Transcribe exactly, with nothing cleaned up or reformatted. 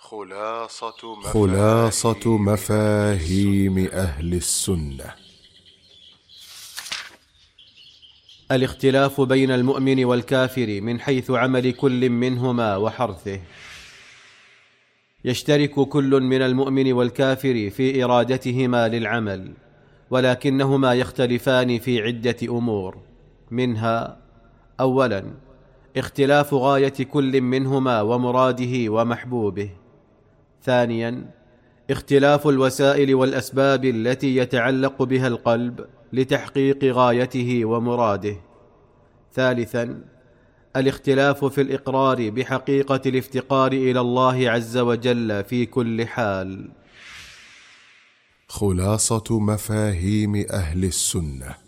خلاصة خلاصة مفاهيم أهل السنة. الاختلاف بين المؤمن والكافر من حيث عمل كل منهما وحرثه. يشترك كل من المؤمن والكافر في إرادتهما للعمل، ولكنهما يختلفان في عدة أمور، منها: أولا، اختلاف غاية كل منهما ومراده ومحبوبه. ثانيا، اختلاف الوسائل والأسباب التي يتعلق بها القلب لتحقيق غايته ومراده. ثالثا، الاختلاف في الإقرار بحقيقة الافتقار إلى الله عز وجل في كل حال. خلاصة مفاهيم أهل السنة.